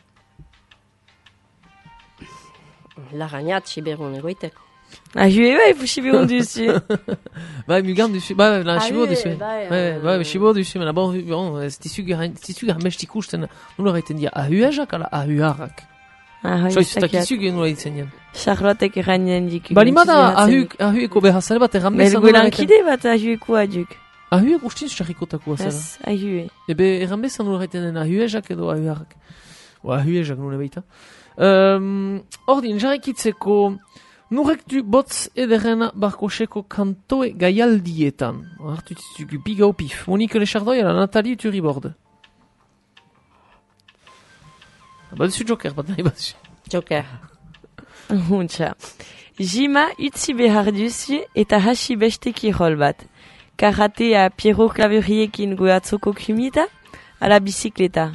Lagañat, siberun egoiteko. Ahue bai, siberun duzu. Bai, mugan duzu. Bai, lan Ah, sibo oui, duzu. bai, Bai, euh, bai, sibo duzu. Mena, bon, bon, ez dizu garmest ikusten. Nula gaiten dia ahuezak ala ahuarrak. Ah, Soizutak izuk nula ditzen dian. Charlotek eranen diku. Balimada ahueko beharzale bat erranbezan nula gaiten. Belgolankide bat ahueko aduk. Ahuek ustien txarrikotako azela. Ez, ahue. Ebe erranbezan nula gaiten den ahuezak edo ahuarrak. O ahuezak nula beita. Um, ordin, jarrikitzeko Nurek du botz ederrena barkoseko kantoe gaialdietan. Hartu ditugu biga opif. Monique Lechardoy ala Nathalie Turiborde. Baduzu Joker, bat nahi baduzu. Joker. Untxa. Jima utzi behar duzu eta hasi beste kirol bat. Karatea Piero Claveriekin goatzoko kumita, ala bizikleta.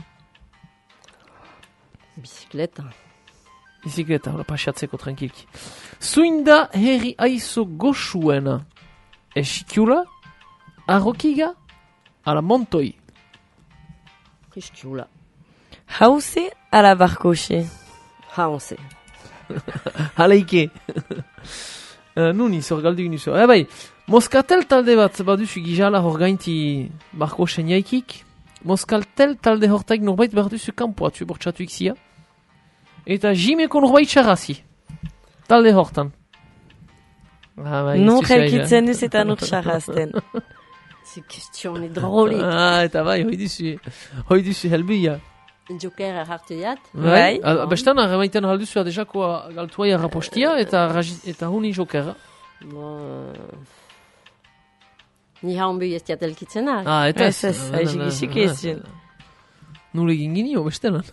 Bizikleta. Bizikleta, hola pasiatzeko tranquilki. Zuinda herri aizo goxuena. Eskiula, arrokiga, ala montoi. Eskiula. Hauze ala barkoxe. Hauze. Haleike. uh, Nuni, zor galdu ginu Eh bai, Moskatel talde bat baduzu gizala hor gainti barkoxen jaikik. Moskatel talde hortaik norbait barduzu kampoatu bortxatu ikzia. Eta jimeko norbait xarrazi. Talde hortan. Ah, bai, Nur elkitzen duz eta nur xarrazten. C'est question drôle. Ah, eta bai, hoi duzu, hoi duzu helbia. Joker hartu diat. Bai. Ah, bestan, arremaiten halduzu adesako galtuai arrapostia eta, eta huni jokera. Bon, ni haunbu ez diat elkitzena. Ah, eta ez ez, haizik izik ezin. Nule ginginio, bestenan.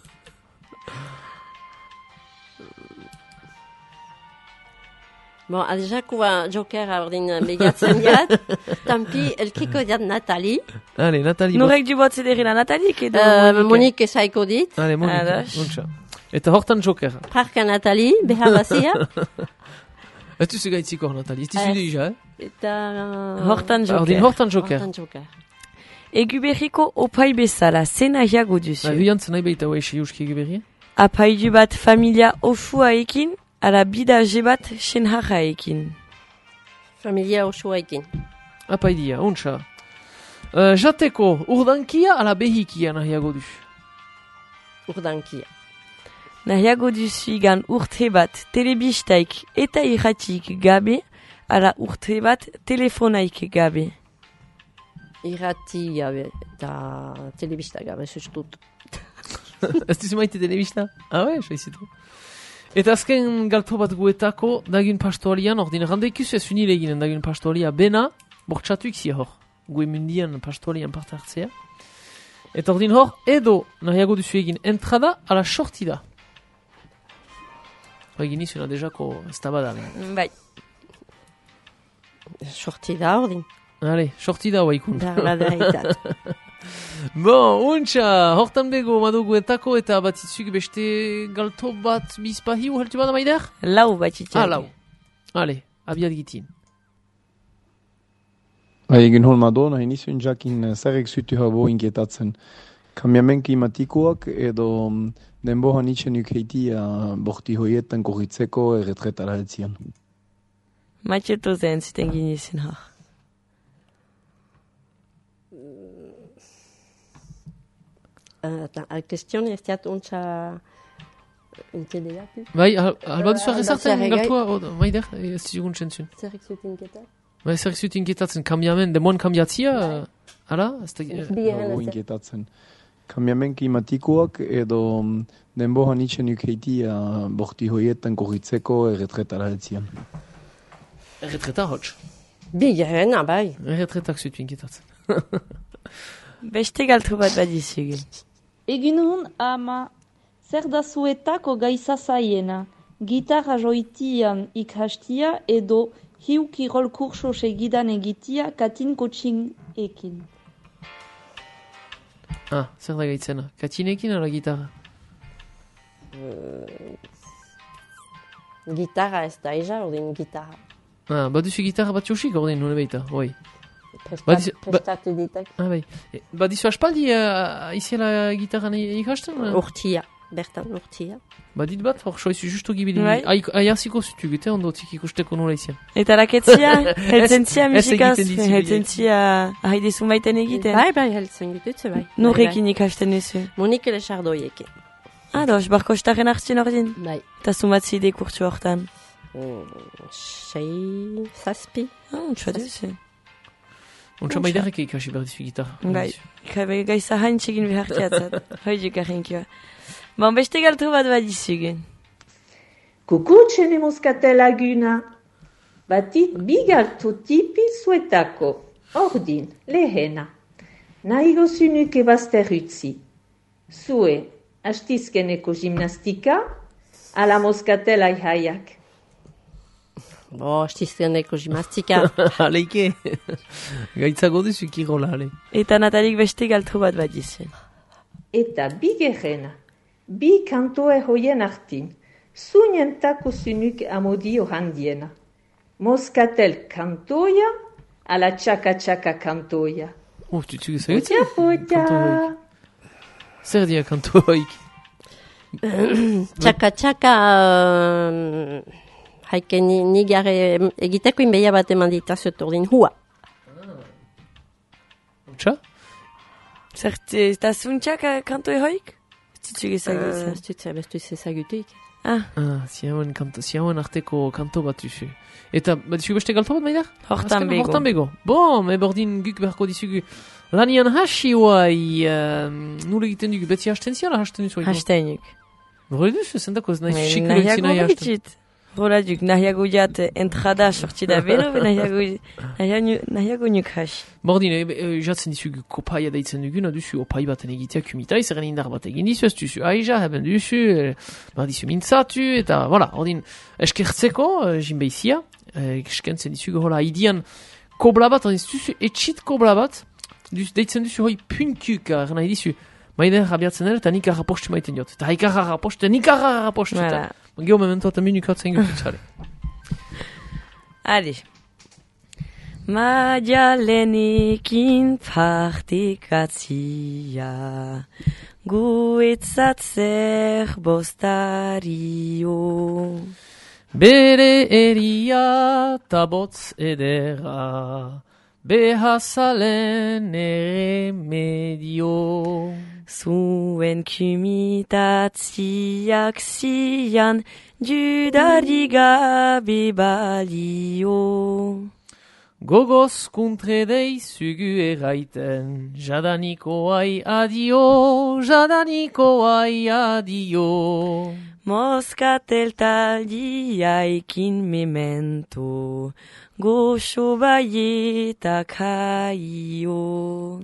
Bon, adesako Jokera ordin begatzen diat. Tampi elkiko diat Nathalie. Allez, Nathalie. Nurek du botze derila Nathalie edo Uh, Monique esaiko dit. Allez, Monique. Ados. Untxa. Eta hortan Joker. Parka Nathalie, behar bazia. Ez duzu gaitziko, Nathalie. Ez duzu dija, eh? Eta... Hortan Joker. Ordin hortan Joker. Hortan Joker. Egu berriko opai bezala, zena jago duzu. Ba, huiantzen nahi behita hoa esi euski egeberri. Apaidu bat familia osuaekin, ala bidaje bat senharraekin. Familia osoaekin. Apaidia, untxa. Uh, jateko, urdankia ala behikia nahiago du. Urdankia. Nahiago duzu igan urte bat telebistaik eta irratik gabe, ala urte bat telefonaik gabe. Irrati gabe eta telebista gabe sustut. Ez duzu maite telebista? Ah, bai, saizitu. Eta azken galto bat guetako dagun pastoalian, ordin randeikuz ez unile eginen dagun pastoalia bena, bortxatu ikzia hor. Gue mundian pastoalian parte hartzea. Eta ordin hor, edo nahiago duzu egin entrada ala sortida. Egin izuna dejako ez tabada. Bai. Sortida ordin. Ale, sortida hoa ikun. Darla da itat. Bon, untxa, hortan bego madugu etako eta batitzuk beste galto bat bizpahiu heltu bada maider? Lau batitxan. Ah, lau. Ale, abiat gitin. Bai, egin hol mado, nahi nizun jakin zerrek zutu habo ingetatzen. Kamiamen klimatikoak edo denbo hanitzen ukeitia borti hoietan korritzeko erretretara heltzian. Matxeto zen zuten ginezin har. Eta, uh, question ez diat untsa intedegatu. Bai, albaduzu arrezartzen Albaduzu galtua, maider, ez zigun txentzun. Zerrik zuten inketa? Bai, zerrik zuten inketatzen, kambiamen, demon kambiatzia, ala? Habo ingetatzen. Kamiamen klimatikoak edo denbo hanitzen ukeitia borti hoietan korritzeko erretretara heltzian. Erretreta hotx. Bigarrena, bai. Erretretak zutu inketatzen. Beste galtu bat badizugu. Egin hun ama, zer da zuetako gaiza zaiena, gitarra joitian ikhastia edo hiu kirol kurso segidan egitia katin coaching ekin. Ah, zer da gaitzena? Katinekin ala gitarra? Uh, gitarra ez da eza, ordin gitarra. Ah, baduzu gitarra bat josik ordin, nune behita, oi. Prestat, prestatu ditak. Ah, bai. E, badizu aspaldi uh, iziela gitarra ikasten? Urtia, bertan urtia. Badit bat, hor soizu justu gibili. Bai. Aiarziko zutu gute, ondo txik ikusteko nola izan. Eta raketzia, heltzentzia Ez musikaz, egiten dizu. heltzentzia haidezun baiten egiten. Bai, bai, heltzen ditutze, bai. Nurrekin ikasten duzu. Monique Lechardoyekin. Ados, barkostaren hartzen ordin. Bai. Eta zumatzi de kurtsu hortan. Mm, sei, zazpi. Ah, untsa duzu. Untsa maiderreke ikasi behar dizu gitarra. Bai, ikabe gaiza haintxegin behartiatzat. Hoidik arrenkioa. Bon, beste galtu bat badizugu. Kukutxene moskatela guna. Batit bigaltu tipi zuetako. Ordin, lehena. Nahigo zunuke bazter utzi. Zue, astizkeneko gimnastika, ala moskatela ihaiak. Bo, astizkeneko gimnastika. Aleike. Gaitzago duzu kirola, ale. Eta Natalik beste galtru bat bat dizen. Eta bigerrena, bi kantoe hoien artin, zunientako zunuk amodio handiena. Moskatel kantoia, ala txaka-txaka kantoia. Oh, tu txugu zagutzen? Potia, potia. Zer dia kanto hoik? Txaka-txaka, haike ni, ni gare egiteko inbeia bat eman ditazut ordin hua. Txa? Zerte, eta zuntxak kanto ehoik? Zitzuge zagutzen. Zitzuge bestu zezagutuik. Ah. Ah, ziauen kanto, ziauen arteko kanto bat duzu. Eta, bat duzu beste galto bat, maidar? Hortan bego. Hortan bego. Bon, me bordin guk beharko dizugu. Lanian hasi huai, nule egiten dugu, beti hasten ziala hasten duzu. Hasten duk. Borre duzu, zendako ez nahi xikulu etzi nahi hasten. Rola duk, nahiago jat entrada sorti da belo, nahiago nuk hasi. Bordin, jatzen dizugu kopaia daitzen duguna duzu, opai baten egitea kumita, izaren indar bat egin dizu, ez duzu aija, haben duzu, bardizu mintzatu, eta, voilà, ordin, eskertzeko, jinbeizia, eskentzen dizugu, hola, idian, kobla bat, ordin, duzu, etxit kobla bat, deitzen duzu hoi puntuk, nahi dizu, maider abiatzen dela, eta nik arrapostu maiten diot. Eta haik arrapostu, eta nik arrapostu. Voilà. Geho memento eta minuk hatzen gututzare. Adi. Maialenekin partikatzia, guetzatzer bostario. Bere eria tabotz edera, behazalen eremedio. Zuen kumitatziak zian, judari gabe balio. Gogoz kuntre deizugu erraiten, jadanikoai adio, jadanikoai adio. Moskatel taldiaikin memento, goxo baietak haio.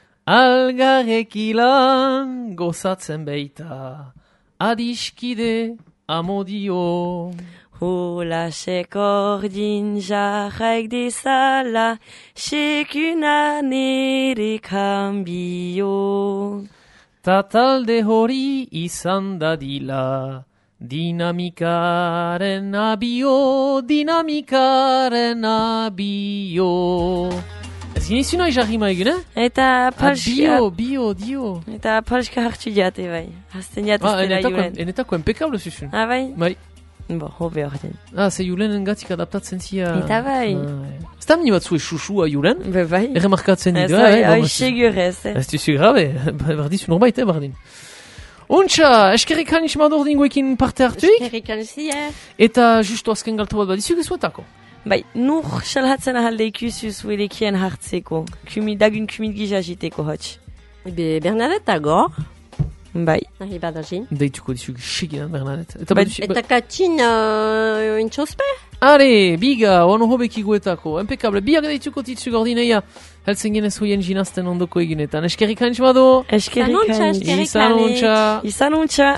Algarrekilan gozatzen beita, adiskide amodio. Hola sekordin jarraik dezala, sekuna nere kambio. Ta talde hori izan dadila, dinamikaren abio, dinamikaren abio. Ez ginizu nahi jarrima egun, eh? Eta palska... Bio, bio, dio. Eta palska hartu jate, bai. Hazten jateztera julen. Enetako empekable zuzun. Ah, bai? Bai. Bo, hobe ordin. Ah, ze julen engatik adaptatzen zia... Eta bai. Ez da mini bat zue xuxua julen? Be bai. Erre markatzen ditu, eh? Ez bai, segurez, eh? Ez duzu grabe, bardizu norbait, eh, bardin. Untxa, eskerrik hanitz madordin guekin parte hartuik? Eskerrik hanitz, eh? Eta justu azken galto bat badizu gezuetako? Bai, nur xalhatzen ahalde ikusu zuelekien hartzeko. Kumi, dagun kumit gizagiteko hotx. Be, Bernadette agor. Bai. Nahi badazin. Deituko dizu xiginan, Bernadette. Eta, ba, eta katin uh, intxospe? Are, biga, ono hobeki guetako. Impecable. Biak deituko titzu gordineia. Heltzen genez hoien jinazten ondoko eginetan. Eskerrik hanitz mado? Eskerrik hanitz. Izan untxa. Izan untxa.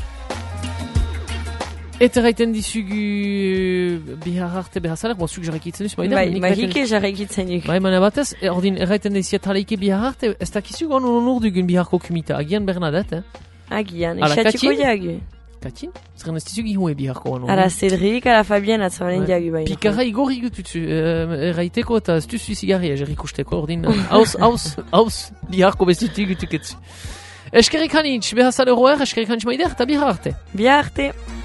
Eta gaiten dizugu bihar arte behazalek, bon, zuk jarrekitzen duz, maida? Bai, mahike jarrekitzen duk. Bai, mana batez, ordin erraiten diziat haleike bihar arte, ez dakizuk on onur dugun biharko kumita, agian Bernadette, eh? Agian, esatiko jagu. Katin? Zerren ez dizuk ihue biharko onur. Ala Cedric, ala Fabien, atzavalen jagu bai. Pikarra igorri gututzu, erraiteko eta ez duzu zigarria jarrikusteko, ordin, hauz, hauz, hauz, biharko bestutu gutuketzu. Eskerrik hanitz, behazale horroer, eskerrik hanitz maider, eta bihar arte. Bihar arte.